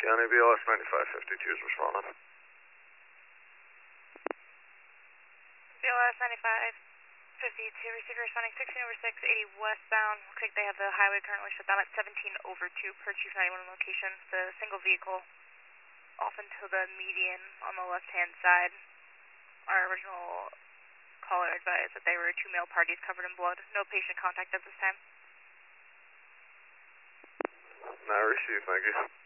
County BLS 9552 is responding. BLS 9552, receiver responding 16/6, 80 westbound. Looks like they have the highway currently shut down at 17/2 per Chief 91 location. The single vehicle off into the median on the left-hand side. Our original caller advised that they were two male parties covered in blood. No patient contact at this time. Not received, thank you.